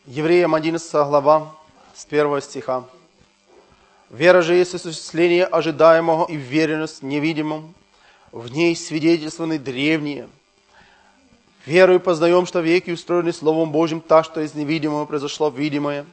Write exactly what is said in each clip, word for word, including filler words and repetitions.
Евреям одиннадцатая глава, с первого стиха. «Вера же есть осуществление ожидаемого и уверенность в невидимом, в ней свидетельствованы древние. Верою познаем, что веки устроены Словом Божьим так, что из невидимого произошло видимое.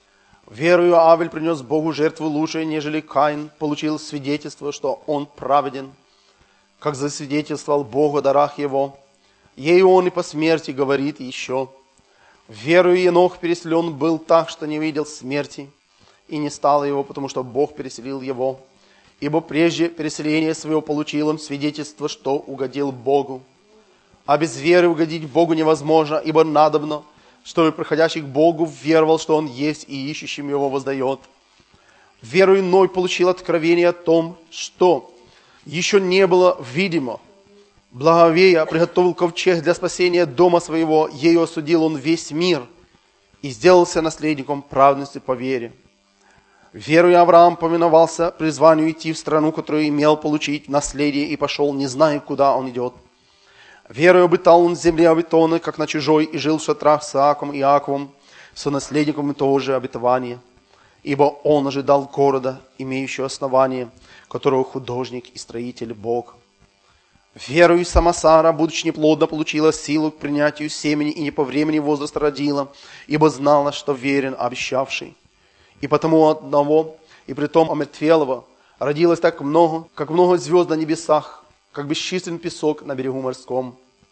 Верою Авель принес Богу жертву лучшее, нежели Каин, получил свидетельство, что он праведен, как засвидетельствовал Бог о дарах его. Ею он и по смерти говорит еще. Верою Енох переселен был так, что не видел смерти, и не стало его, потому что Бог переселил его. Ибо прежде переселения своего получил он свидетельство, что угодил Богу. А без веры угодить Богу невозможно, ибо надобно, чтобы приходящий к Богу веровал, что Он есть, и ищущим Его воздает. Верою Ной получил откровение о том, что еще не было видимо. Благовея приготовил ковчег для спасения дома своего, ею осудил он весь мир и сделался наследником праведности по вере. Верою Авраам повиновался призванию идти в страну, которую имел получить наследие, и пошел, не зная, куда он идет. Верою обитал он в земле обетованной, как на чужой, и жил в шатрах с Иаком и Иаковом, сонаследником того же обетования. Ибо он ожидал города, имеющего основание, которого художник и строитель Бог. Верою сама Сара, будучи неплодна, получила силу к принятию семени и не по времени возраста родила, ибо знала, что верен обещавший. И потому одного, и притом омертвелого, родилось так много, как много звезд на небесах, как бесчислен песок на берегу морском.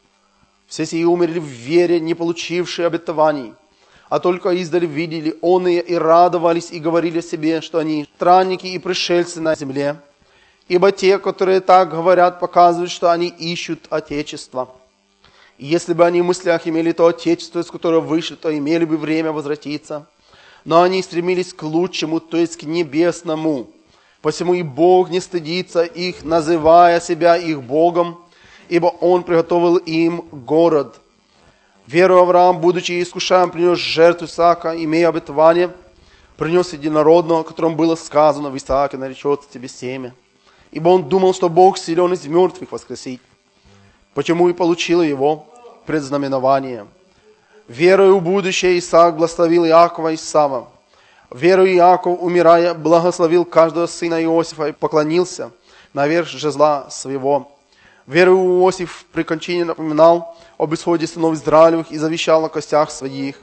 Все сии умерли в вере, не получившие обетований, а только издали видели оные и радовались, и говорили себе, что они странники и пришельцы на земле. Ибо те, которые так говорят, показывают, что они ищут Отечество. И если бы они в мыслях имели то Отечество, из которого вышли, то имели бы время возвратиться. Но они стремились к лучшему, то есть к небесному. Посему и Бог не стыдится их, называя себя их Богом, ибо Он приготовил им город. Веру Авраам, будучи искушаем, принес жертву Исаака, имея обетование, принес единородного, о котором было сказано: в Исааке наречется тебе семя. Ибо он думал, что Бог силен из мертвых воскресить. Почему и получил его предзнаменование. Верою в будущее Исаак благословил Иакова и Исава. Верою Иаков, умирая, благословил каждого сына Иосифа и поклонился наверх жезла своего. Верою Иосиф при кончине напоминал об исходе сынов Израилевых и завещал на костях своих.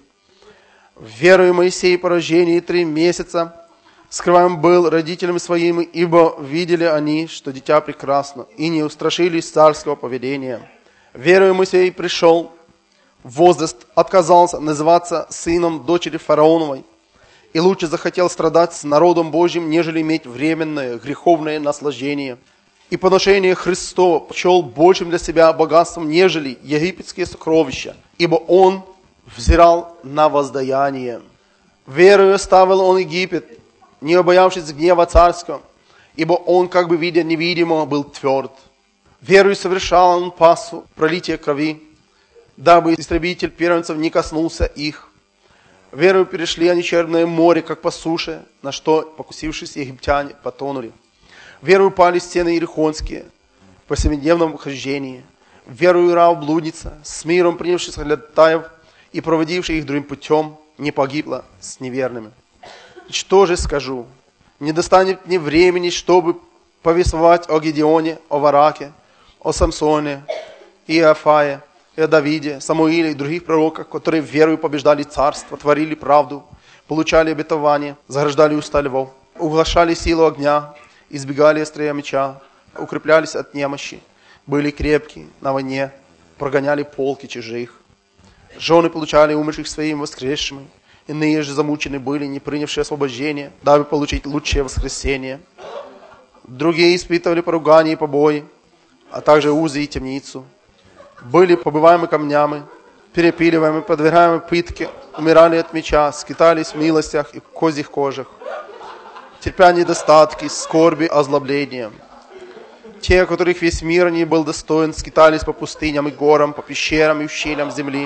Верою Моисей по рождении три месяца скрываем был родителями своими, ибо видели они, что дитя прекрасно, и не устрашились царского поведения. Верою Моисей пришел в возраст, отказался называться сыном дочери фараоновой, и лучше захотел страдать с народом Божьим, нежели иметь временное греховное наслаждение. И поношение Христова почел большим для себя богатством, нежели египетские сокровища, ибо он взирал на воздаяние. Верою оставил он Египет, не обоявшись гнева царского, ибо он, как бы видя невидимого, был тверд. Верою совершал он пасху, пролитие крови, дабы истребитель первенцев не коснулся их. Верою перешли они Черное море, как по суше, на что, покусившись, египтяне потонули. Верою пали стены иерихонские по семидневном хождении. Верою Раав блудница, с миром принявшись глядатаев и проводивших их другим путем, не погибла с неверными. Что же скажу? Не достанет мне времени, чтобы повествовать о Гедеоне, о Вараке, о Самсоне, Иофае, и о Давиде, Самуиле и других пророках, которые верою побеждали царство, творили правду, получали обетование, заграждали уста львов, углашали силу огня, избегали острия меча, укреплялись от немощи, были крепки на войне, прогоняли полки чужих. Жены получали умерших своим воскресшими, иные же замучены были, не принявшие освобождение, дабы получить лучшее воскресение. Другие испытывали поругания и побои, а также узы и темницу. Были побиваемы камнями, перепиливаемы, подвергаемы пытке, умирали от меча, скитались в милостях и козьих кожах, терпя недостатки, скорби, озлобления. Те, которых весь мир не был достоин, скитались по пустыням и горам, по пещерам и ущельям земли.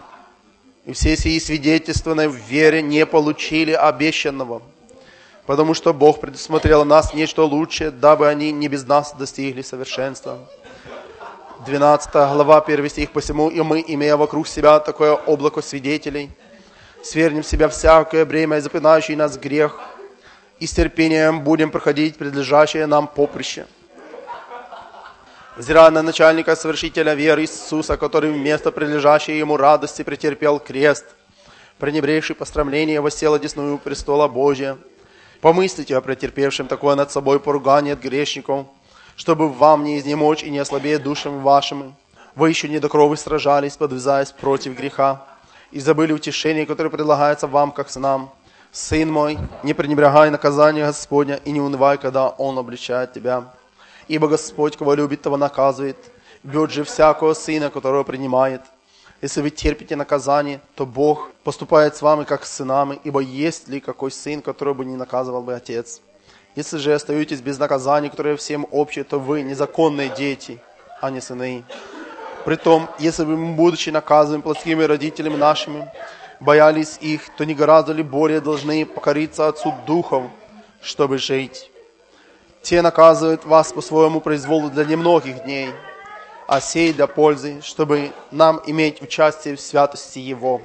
И все сии свидетельствованные в вере не получили обещанного, потому что Бог предусмотрел нас нечто лучшее, дабы они не без нас достигли совершенства. двенадцатая глава, первый стих. Посему и мы, имея вокруг себя такое облако свидетелей, свергнем с себя всякое бремя и запинающий нас грех, и с терпением будем проходить предлежащее нам поприще. Взирая на начальника и совершителя веры Иисуса, который вместо предлежащей ему радости претерпел крест, пренебрегший пострамление, воссел одесную престола Божия. Помыслите о претерпевшем такое над собой поругание от грешников, чтобы вам не изнемочь и не ослабеть душам вашим. Вы еще не до крови сражались, подвязаясь против греха, и забыли утешение, которое предлагается вам, как сынам. Сын мой, не пренебрегай наказание Господня и не унывай, когда Он обличает тебя. Ибо Господь, кого любит, того наказывает, бьет же всякого сына, которого принимает. Если вы терпите наказание, то Бог поступает с вами, как с сынами, ибо есть ли какой сын, которого бы не наказывал бы отец? Если же остаетесь без наказания, которое всем общее, то вы незаконные дети, а не сыны. Притом, если вы, будучи наказаны плотскими родителями нашими, боялись их, то не гораздо ли более должны покориться Отцу Духов, чтобы жить? Те наказывают вас по своему произволу для немногих дней, а сей для пользы, чтобы нам иметь участие в святости Его.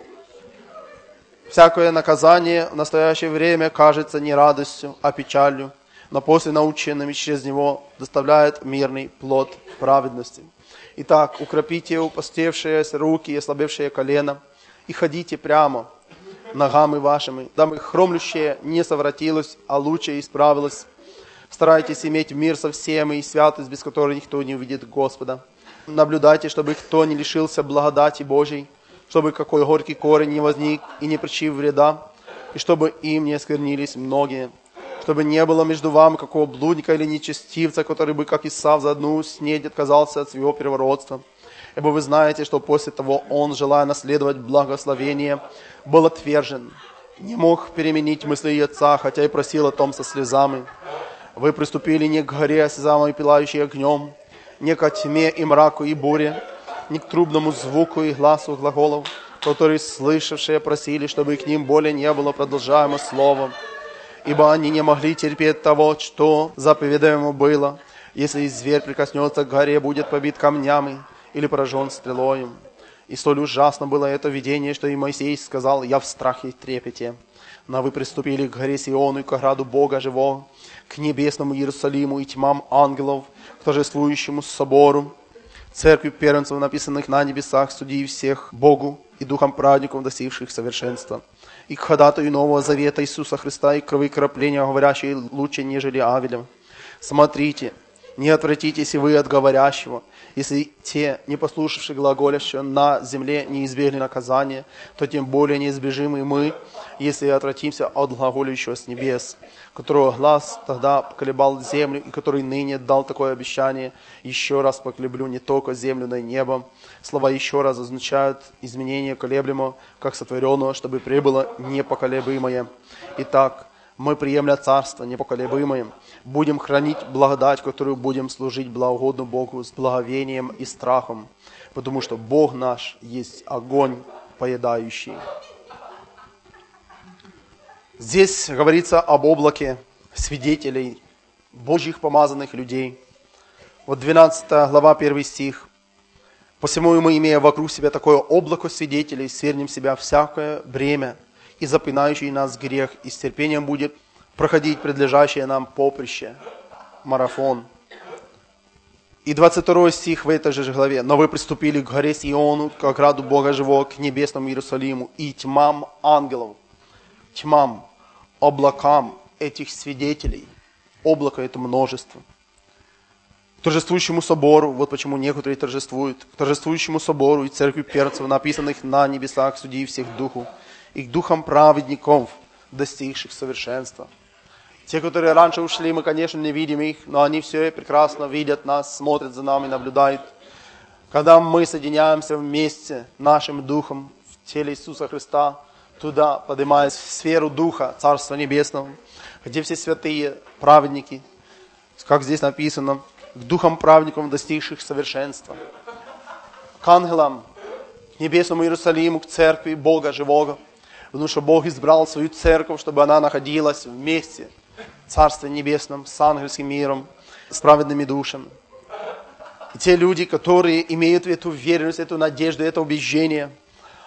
Всякое наказание в настоящее время кажется не радостью, а печалью, но после наученными через него доставляет мирный плод праведности. Итак, укрепите упустевшие руки и ослабевшие колено, и ходите прямо ногами вашими, дабы хромлющее не совратилось, а лучше исправилось. Старайтесь иметь мир со всеми и святость, без которой никто не увидит Господа. Наблюдайте, чтобы кто не лишился благодати Божьей, чтобы какой горький корень не возник и не причинил вреда, и чтобы им не осквернились многие, чтобы не было между вами какого блудника или нечестивца, который бы, как Исав, за одну снедь отказался от своего первородства. Ибо вы знаете, что после того он, желая наследовать благословение, был отвержен, не мог переменить мысли отца, хотя и просил о том со слезами. Вы приступили не к горе, осязаемой пылающей огнем, не ко тьме и мраку и буре, не к трубному звуку и гласу глаголов, которые слышавшие просили, чтобы к ним более не было продолжаемо словом. Ибо они не могли терпеть того, что заповедаемо было. Если зверь прикоснется к горе, будет побит камнями или поражен стрелою. И столь ужасно было это видение, что и Моисей сказал: «Я в страхе и трепете». Но вы приступили к горе Сиону и к ограду Бога живого, к небесному Иерусалиму и тьмам ангелов, к торжествующему собору, церкви первенцев, написанных на небесах, судей всех Богу и духом праведников, достигших совершенства, и к ходатаю Нового Завета Иисуса Христа, и к кровокропления, говорящей лучше, нежели Авеля. Смотрите, не отвратитесь и вы от говорящего. Если те, не послушавшие глаголящего на земле, не избегли наказания, то тем более не избежим и мы, если отвратимся от глаголящего с небес, которого глаз тогда поколебал землю, и который ныне дал такое обещание: еще раз поколеблю не только землю, но и небо. Слова «еще раз» означают изменение колеблемого, как сотворенного, чтобы прибыло непоколебимое. Итак, мы, приемля царство непоколебимое, будем хранить благодать, которую будем служить благоугодно Богу с благовением и страхом, потому что Бог наш есть огонь поедающий. Здесь говорится об облаке свидетелей, Божьих помазанных людей. Вот двенадцатая глава, первый стих. «Посему мы, имея вокруг себя такое облако свидетелей, свергнем с себя всякое бремя и запинающий нас грех, и с терпением будет проходить предлежащее нам поприще», марафон. И двадцать второй стих в этой же главе. «Но вы приступили к горе Сиону, к ограду Бога живого, к небесному Иерусалиму и тьмам ангелов». Тьмам, облакам этих свидетелей. Облако — это множество. К торжествующему собору, вот почему некоторые торжествуют, к торжествующему собору и церкви перцев, написанных на небесах, судей всех духу, и к духам праведников, достигших совершенства. Те, которые раньше ушли, мы, конечно, не видим их, но они все прекрасно видят нас, смотрят за нами, наблюдают. Когда мы соединяемся вместе нашим духом в теле Иисуса Христа, туда, поднимаясь в сферу Духа Царства Небесного, где все святые праведники, как здесь написано, к духам праведников, достигших совершенства, к ангелам, к небесному Иерусалиму, к церкви Бога живого, потому что Бог избрал свою церковь, чтобы она находилась вместе в Царстве Небесном, с ангельским миром, с праведными душами. И те люди, которые имеют эту верность, эту надежду, это убеждение,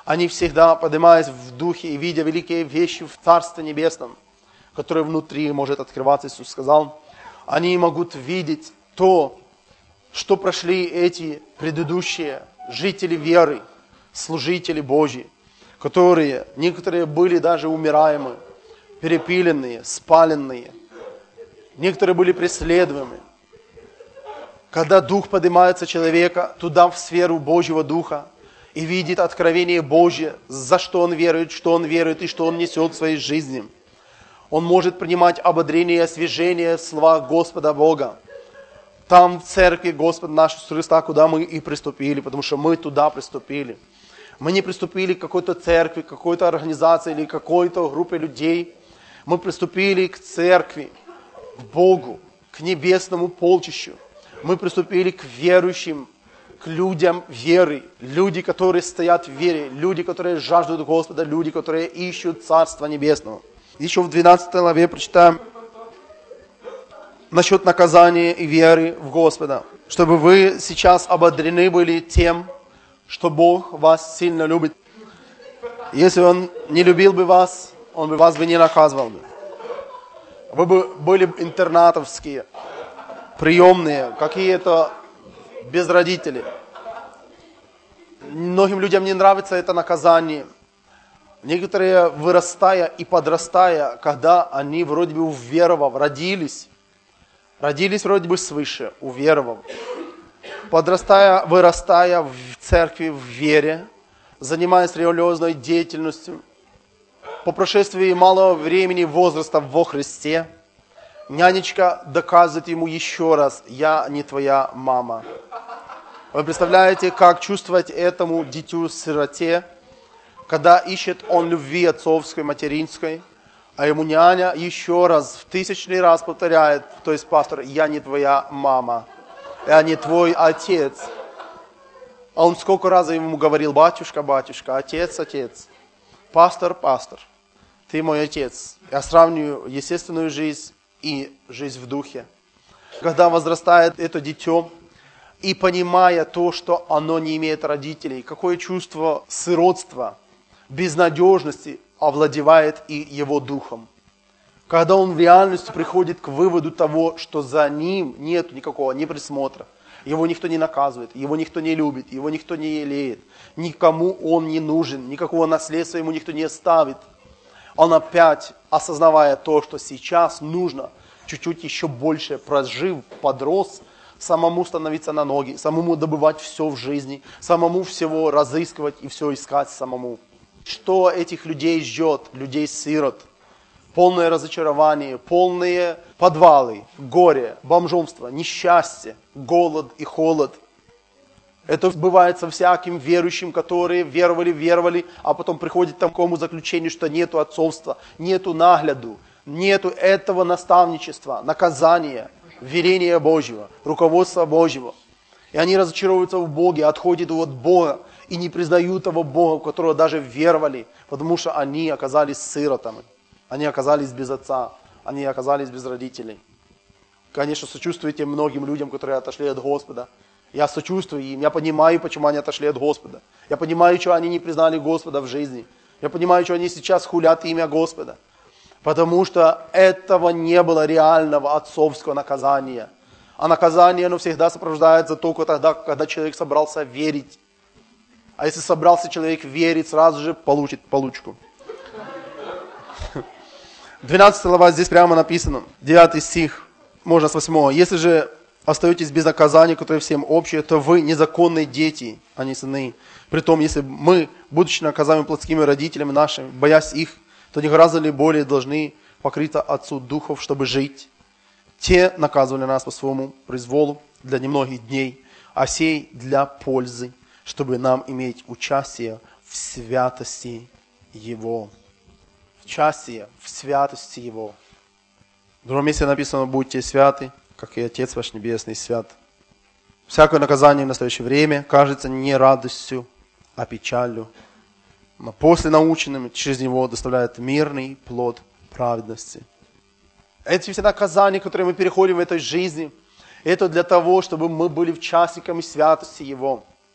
Они всегда, поднимаясь в духе и видя великие вещи в Царстве Небесном, которое внутри может открываться, Иисус сказал, они могут видеть то, что прошли эти предыдущие жители веры, служители Божьи, которые, некоторые были даже умираемы, перепиленные, спаленные, некоторые были преследуемы. Когда Дух поднимается человека туда, в сферу Божьего Духа, и видит откровение Божье, за что он верует, что он верует и что он несет в своей жизни, он может принимать ободрение и освежение в словах Господа Бога. Там, в церкви Господа нашего Христа, куда мы и приступили, потому что мы туда приступили. Мы не приступили к какой-то церкви, к какой-то организации или какой-то группе людей. Мы приступили к церкви, к Богу, к небесному полчищу. Мы приступили к верующим, к людям веры. Люди, которые стоят в вере, люди, которые жаждут Господа, люди, которые ищут Царства Небесного. Еще в двенадцатой главе прочитаем насчет наказания и веры в Господа. Чтобы вы сейчас ободрены были тем, что Бог вас сильно любит. Если Он не любил бы вас, Он бы вас бы не наказывал бы. Вы бы были интернатовские, приемные, какие-то без родителей. Многим людям не нравится это наказание. Некоторые, вырастая и подрастая, когда они вроде бы уверовав, родились, родились вроде бы свыше, уверовав, подрастая, вырастая в церкви, в вере, занимаясь религиозной деятельностью, по прошествии малого времени возраста во Христе, нянечка доказывает ему еще раз: я не твоя мама. Вы представляете, как чувствовать этому дитю-сироте, когда ищет он любви отцовской, материнской, а ему няня еще раз, в тысячный раз повторяет, то есть пастор: я не твоя мама, я не твой отец. А он сколько раз ему говорил: батюшка, батюшка, отец, отец, пастор, пастор, ты мой отец. Я сравниваю естественную жизнь и жизнь в духе. Когда возрастает это дитё, и понимая то, что оно не имеет родителей, какое чувство сиротства, безнадежности овладевает и его духом. Когда он в реальности приходит к выводу того, что за ним нет никакого ни присмотра, его никто не наказывает, его никто не любит, его никто не елеет, никому он не нужен, никакого наследства ему никто не оставит. Он опять, осознавая то, что сейчас нужно чуть-чуть еще больше, прожив, подрос, самому становиться на ноги, самому добывать все в жизни, самому всего разыскивать и все искать самому. Что этих людей ждет, людей-сирот? Полное разочарование, полные подвалы, горе, бомжомство, несчастье, голод и холод. Это бывает со всяким верующим, которые веровали, веровали, а потом приходит к такому заключению, что нету отцовства, нету нагляду, нету этого наставничества, наказания, веления Божьего, руководства Божьего. И они разочаровываются в Боге, отходят от Бога и не признают того Бога, в которого даже веровали, потому что они оказались сиротами, они оказались без отца, они оказались без родителей. Конечно, сочувствуйте многим людям, которые отошли от Господа. Я сочувствую им, я понимаю, почему они отошли от Господа. Я понимаю, что они не признали Господа в жизни. Я понимаю, что они сейчас хулят имя Господа. Потому что этого не было реального отцовского наказания. А наказание, оно всегда сопровождается только тогда, когда человек собрался верить. А если собрался человек верить, сразу же получит получку. двенадцатая глава, здесь прямо написано, девятый стих, можно с восьмого. Если же остаетесь без наказания, которое всем общее, то вы незаконные дети, а не сыны. Притом, если мы, будучи наказаемыми плотскими родителями нашими, боясь их, то не гораздо ли более должны покрыться Отцу Духов, чтобы жить? Те наказывали нас по своему произволу для немногих дней, а сей для пользы, чтобы нам иметь участие в святости Его. Участие в святости Его. В другом месте написано: будьте святы, как и Отец ваш Небесный свят. Всякое наказание в настоящее время кажется не радостью, а печалью. Но после наученным через него доставляет мирный плод праведности. Эти все наказания, которые мы переходим в этой жизни, это для того, чтобы мы были участниками святости Его.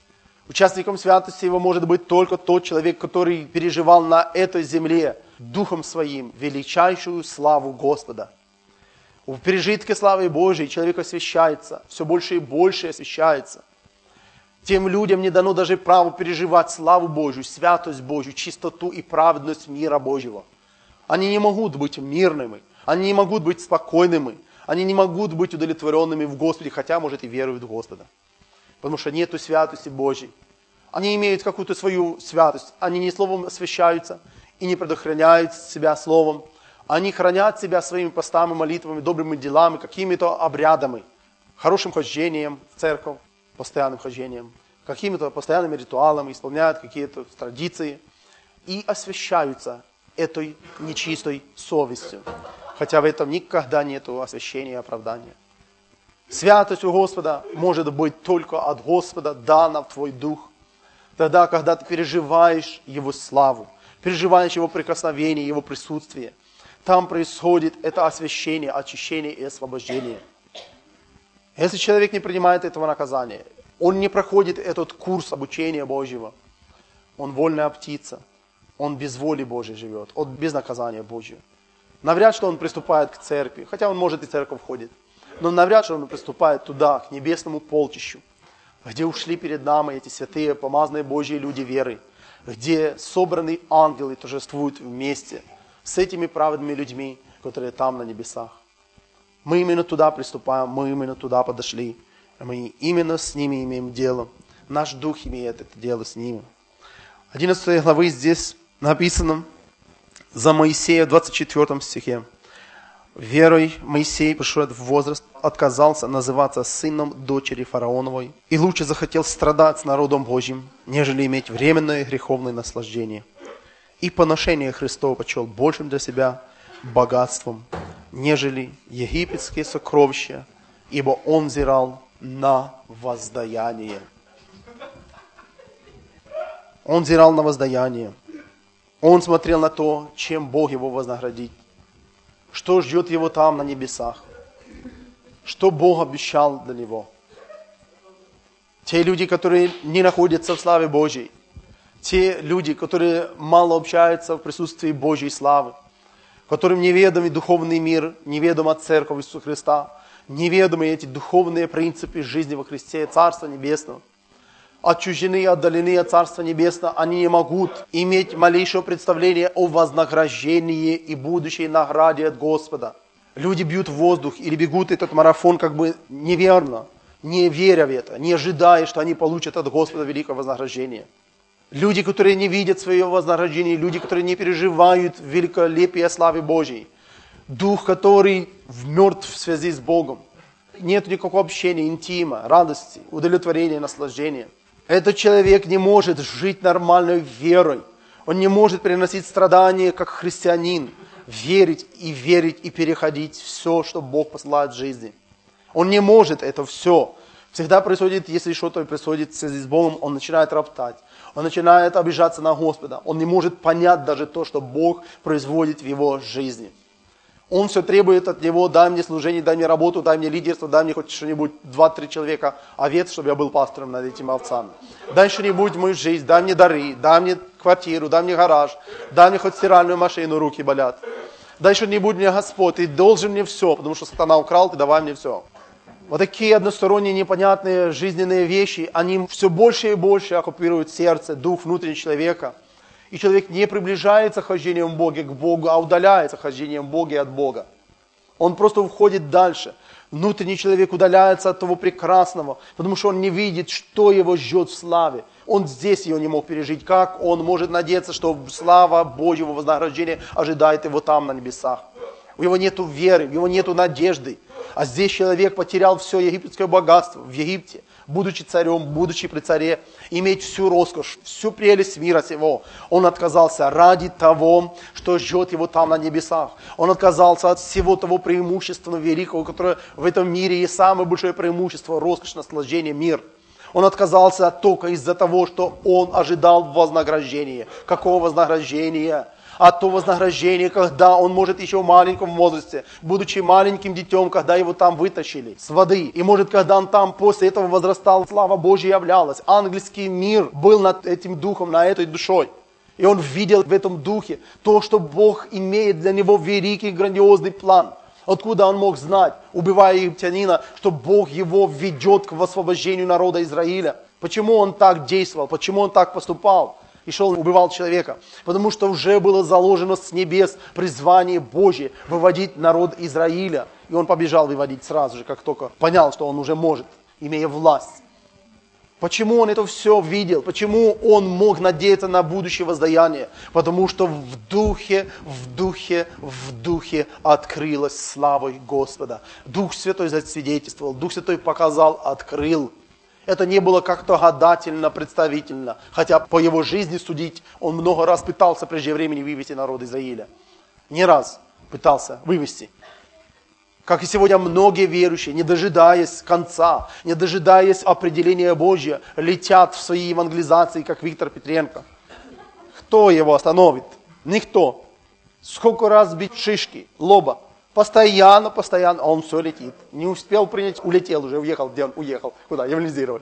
Участником святости его может быть только тот человек, который переживал на этой земле Духом Своим величайшую славу Господа. В пережитке славы Божией человек освящается, все больше и больше освящается. Тем людям не дано даже право переживать славу Божью, святость Божью, чистоту и праведность мира Божьего. Они не могут быть мирными, они не могут быть спокойными, они не могут быть удовлетворенными в Господе, хотя, может, и веруют в Господа. Потому что нету святости Божьей. Они имеют какую-то свою святость. Они не словом освящаются и не предохраняют себя словом. Они хранят себя своими постами, молитвами, добрыми делами, какими-то обрядами, хорошим хождением в церковь, постоянным хождением, какими-то постоянными ритуалами, исполняют какие-то традиции и освящаются этой нечистой совестью. Хотя в этом никогда нет освящения и оправдания. Святость у Господа может быть только от Господа, дана в твой дух. Тогда, когда ты переживаешь Его славу, переживаешь Его прикосновение, Его присутствие, там происходит это освящение, очищение и освобождение. Если человек не принимает этого наказания, он не проходит этот курс обучения Божьего, он вольная птица, он без воли Божьей живет, он без наказания Божьего. Навряд, что он приступает к церкви, хотя он, может, и в церковь ходит, но навряд, что он приступает туда, к небесному полчищу, где ушли перед нами эти святые, помазанные Божьи люди веры, где собранные ангелы торжествуют вместе с этими праведными людьми, которые там на небесах. Мы именно туда приступаем, мы именно туда подошли, мы именно с ними имеем дело. Наш дух имеет это дело с ними. одиннадцатой главы здесь написано за Моисея в двадцать четвёртом стихе. Верой Моисей, пришел в возраст, отказался называться сыном дочери фараоновой и лучше захотел страдать с народом Божьим, нежели иметь временное греховное наслаждение. И поношение Христова почел большим для себя богатством, нежели египетские сокровища, ибо он взирал на воздаяние. Он взирал на воздаяние. Он смотрел на то, чем Бог его вознаградит. Что ждет его там на небесах. Что Бог обещал для него. Те люди, которые не находятся в славе Божьей. Те люди, которые мало общаются в присутствии Божьей славы. Которым неведомый духовный мир, неведома церковь Иисуса Христа. Неведомы эти духовные принципы жизни во Христе, Царства Небесного. Отчуждены и отдалены от Царства Небесного, они не могут иметь малейшего представления о вознаграждении и будущей награде от Господа. Люди бьют в воздух или бегут этот марафон как бы неверно, не веря в это, не ожидая, что они получат от Господа великое вознаграждение. Люди, которые не видят своего вознаграждения, люди, которые не переживают великолепие славы Божьей. Дух, который мертв в связи с Богом. Нет никакого общения, интима, радости, удовлетворения, наслаждения. Этот человек не может жить нормальной верой. Он не может приносить страдания, как христианин. Верить и верить и переходить все, что Бог посылает в жизни. Он не может это все. Всегда происходит, если что-то происходит в связи с Богом, он начинает роптать. Он начинает обижаться на Господа. Он не может понять даже то, что Бог производит в его жизни. Он все требует от него: дай мне служение, дай мне работу, дай мне лидерство, дай мне хоть что-нибудь, два-три человека овец, чтобы я был пастором над этими овцами. Дай что-нибудь в мою жизнь, дай мне дары, дай мне квартиру, дай мне гараж, дай мне хоть стиральную машину, руки болят. Дай что-нибудь мне, Господь, ты должен мне все, потому что сатана украл, ты давай мне все. Вот такие односторонние, непонятные жизненные вещи, они все больше и больше оккупируют сердце, дух, внутреннего человека. И человек не приближается хождением Бога к Богу, а удаляется хождением Бога от Бога. Он просто уходит дальше. Внутренний человек удаляется от того прекрасного, потому что он не видит, что его ждет в славе. Он здесь ее не мог пережить. Как он может надеяться, что слава Божьего вознаграждения ожидает его там на небесах? У него нет веры, у него нет надежды. А здесь человек потерял все египетское богатство в Египте, будучи царем, будучи при царе, иметь всю роскошь, всю прелесть мира сего. Он отказался ради того, что ждет его там на небесах. Он отказался от всего того преимущества великого, которое в этом мире есть самое большое преимущество, роскошь, наслаждение, мир. Он отказался только из-за того, что он ожидал вознаграждения. Какого вознаграждения? а то вознаграждение, когда он может еще в маленьком возрасте, будучи маленьким детем, когда его там вытащили с воды, и может, когда он там после этого возрастал, слава Божья являлась, ангельский мир был над этим духом, над этой душой. И он видел в этом духе то, что Бог имеет для него великий, грандиозный план. Откуда он мог знать, убивая египтянина, что Бог его ведет к освобождению народа Израиля? Почему он так действовал? Почему он так поступал? И шел, убивал человека. Потому что уже было заложено с небес призвание Божье выводить народ Израиля. И он побежал выводить сразу же, как только понял, что он уже может, имея власть. Почему он это все видел? Почему он мог надеяться на будущее воздаяние? Потому что в духе, в духе, в духе открылась славой Господа. Дух Святой засвидетельствовал, Дух Святой показал, открыл. Это не было как-то гадательно, представительно. Хотя по его жизни судить, он много раз пытался прежде времени вывести народ Израиля. Не раз пытался вывести. Как и сегодня многие верующие, не дожидаясь конца, не дожидаясь определения Божьего, летят в свои евангелизации, как Виктор Петренко. Кто его остановит? Никто. Сколько раз бить шишки, лоба. Постоянно, постоянно, а он все летит. Не успел принять, улетел уже, уехал, где он уехал, куда, евангелизировать.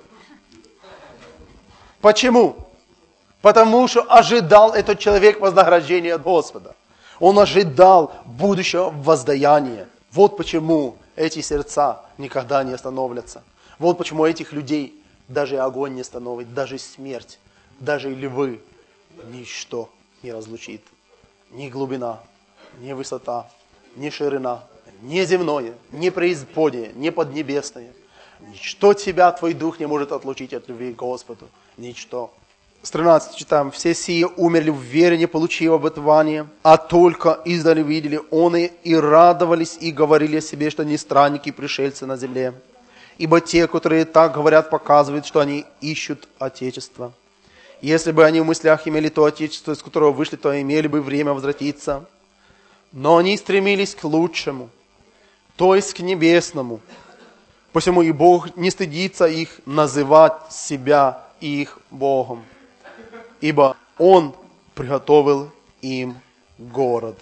Почему? Потому что ожидал этот человек вознаграждения от Господа. Он ожидал будущего воздаяния. Вот почему эти сердца никогда не остановятся. Вот почему этих людей даже огонь не остановит, даже смерть, даже львы, ничто не разлучит. Ни глубина, ни высота, ни ширина, ни земное, ни преисподнее, ни поднебесное. Ничто тебя, твой дух, не может отлучить от любви к Господу. Ничто. С тринадцатого читаем. «Все сие умерли в вере, не получив обетования, а только издали видели оны и радовались, и говорили о себе, что они странники и пришельцы на земле. Ибо те, которые так говорят, показывают, что они ищут Отечество. Если бы они в мыслях имели то Отечество, из которого вышли, то имели бы время возвратиться. Но они стремились к лучшему, то есть к небесному. Посему и Бог не стыдится их называть себя их Богом. Ибо Он приготовил им город».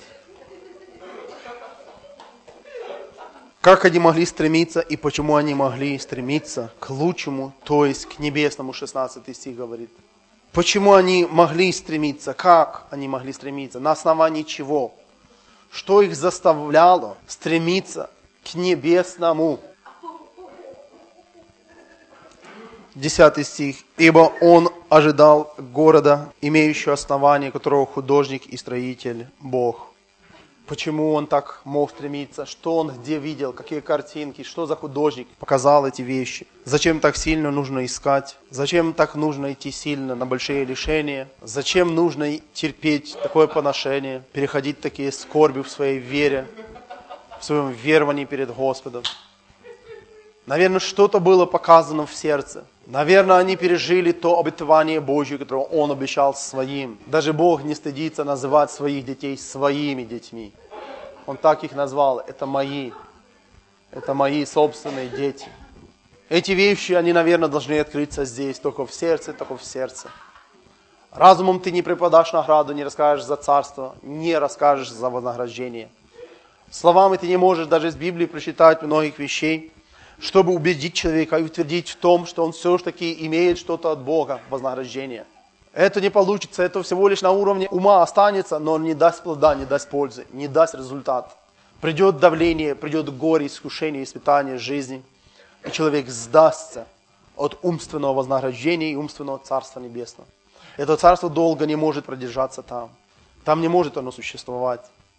Как они могли стремиться и почему они могли стремиться к лучшему, то есть к небесному, шестнадцатый стих говорит. Почему они могли стремиться, как они могли стремиться, на основании чего? Что их заставляло стремиться к небесному? Десятый стих. «Ибо он ожидал города, имеющего основание, которого художник и строитель Бог». Почему он так мог стремиться? Что он где видел? Какие картинки? Что за художник показал эти вещи? Зачем так сильно нужно искать? Зачем так нужно идти сильно на большие лишения? Зачем нужно терпеть такое поношение? Переходить такие скорби в своей вере, в своем веровании перед Господом? Наверное, что-то было показано в сердце. Наверное, они пережили то обетование Божье, которое Он обещал своим. Даже Бог не стыдится называть своих детей своими детьми. Он так их назвал. Это мои. Это мои собственные дети. Эти вещи, они, наверное, должны открыться здесь, только в сердце, только в сердце. Разумом ты не преподашь награду, не расскажешь за царство, не расскажешь за вознаграждение. Словами ты не можешь даже из Библии прочитать многих вещей, чтобы убедить человека и утвердить в том, что он все-таки имеет что-то от Бога, вознаграждение. Это не получится, это всего лишь на уровне ума останется, но не даст плода, не даст пользы, не даст результат. Придет давление, придет горе, искушение, испытание жизни, и человек сдастся от умственного вознаграждения и умственного Царства Небесного. Это царство долго не может продержаться там. Там не может оно существовать.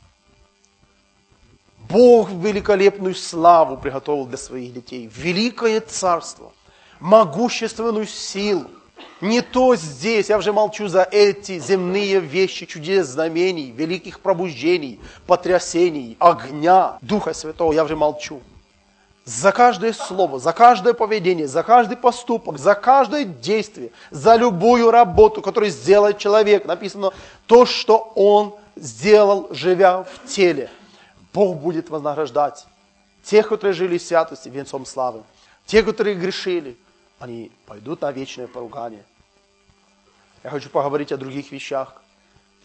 Бог великолепную славу приготовил для своих детей. Великое царство, могущественную силу. Не то здесь, я уже молчу за эти земные вещи, чудес, знамений, великих пробуждений, потрясений, огня, Духа Святого, я уже молчу. За каждое слово, за каждое поведение, за каждый поступок, за каждое действие, за любую работу, которую сделает человек, написано то, что он сделал, живя в теле. Бог будет вознаграждать тех, которые жили в святости, венцом славы. Те, которые грешили, они пойдут на вечное поругание. Я хочу поговорить о других вещах.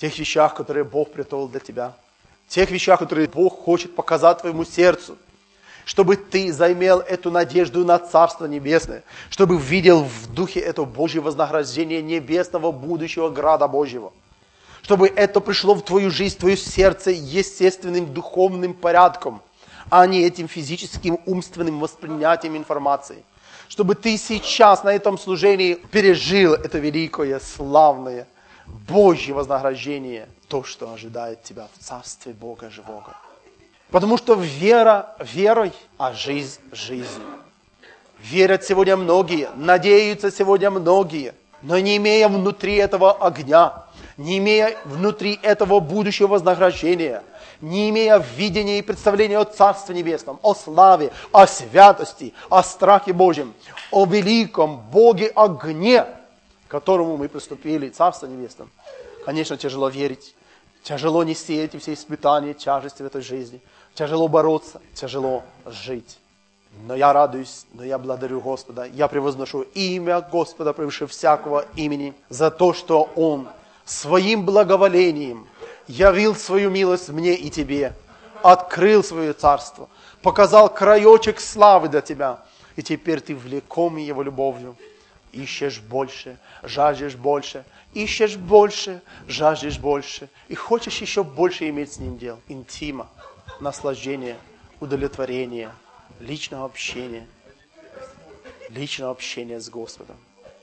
тех вещах, которые Бог приготовил для тебя, тех вещах, которые Бог хочет показать твоему сердцу, чтобы ты заимел эту надежду на Царство Небесное, чтобы видел в духе это Божье вознаграждение небесного будущего града Божьего, чтобы это пришло в твою жизнь, в твое сердце естественным духовным порядком, а не этим физическим умственным воспринятием информации. Чтобы ты сейчас на этом служении пережил это великое, славное, Божье вознаграждение, то, что ожидает тебя в Царстве Бога Живого. Потому что вера верой, а жизнь жизнью. Верят сегодня многие, надеются сегодня многие, но не имея внутри этого огня, не имея внутри этого будущего вознаграждения, не имея видения и представления о Царстве Небесном, о славе, о святости, о страхе Божьем, о великом Боге огне, к которому мы приступили, Царство Небесное. Конечно, тяжело верить, тяжело нести эти все испытания, тяжести в этой жизни, тяжело бороться, тяжело жить. Но я радуюсь, но я благодарю Господа, я превозношу имя Господа превыше всякого имени за то, что Он своим благоволением явил свою милость мне и тебе, открыл свое царство, показал краечек славы для тебя, и теперь ты влекомый Его любовью. Ищешь больше, жаждешь больше, ищешь больше, жаждешь больше, и хочешь еще больше иметь с Ним дел. Интима, наслаждение, удовлетворение, личного общения, личного общения с Господом.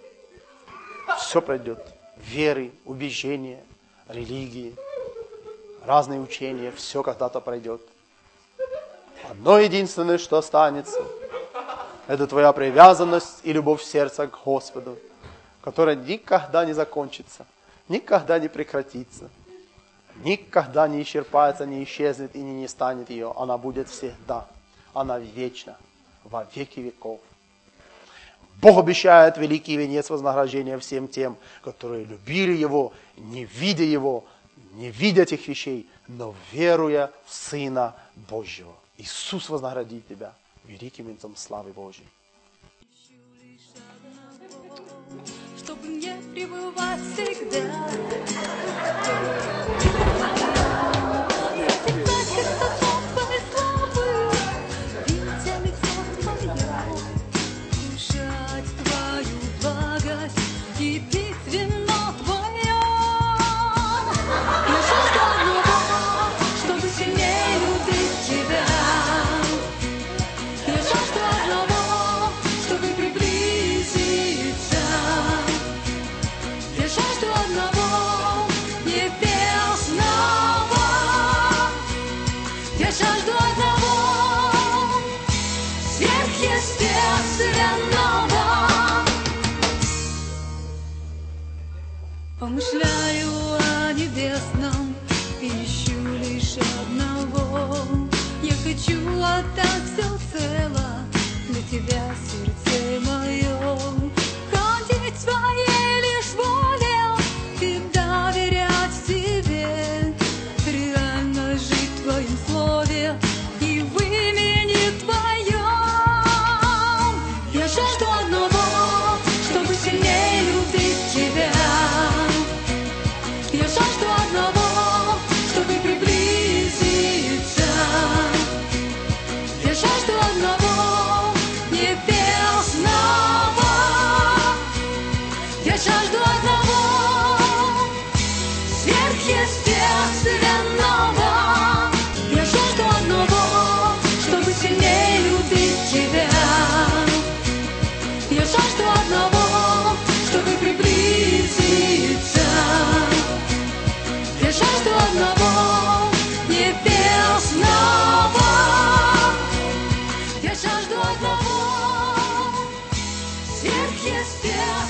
Все пройдет. Веры, убеждения, религии, разные учения, все когда-то пройдет. Одно единственное, что останется, это твоя привязанность и любовь сердца к Господу, которая никогда не закончится, никогда не прекратится, никогда не исчерпается, не исчезнет и не станет ее. Она будет всегда, она вечна, во веки веков. Бог обещает великий венец вознаграждения всем тем, которые любили Его, не видя Его, не видя этих вещей, но веруя в Сына Божьего. Иисус вознаградит тебя великим венцом славы Божьей. Чтобы мне пребывать всегда. Помышляю о небесном и ищу лишь одного. Я хочу отдать все цело для Тебя, сердце мое. Ходить в Твоей лишь воле и доверять Тебе, реально жить в Твоем слове и в имени Твоем. Я жажду одного, чтобы сильнее любить Тебя. Я жажду одного, чтобы приблизиться. Я жажду одного небесного. Я жажду одного сверхъестественного. Я жажду одного, чтобы сильнее любить Тебя. Я жажду одного, чтобы приблизиться. Я жажду одного небесного. Я жажду одного сверхъестественного.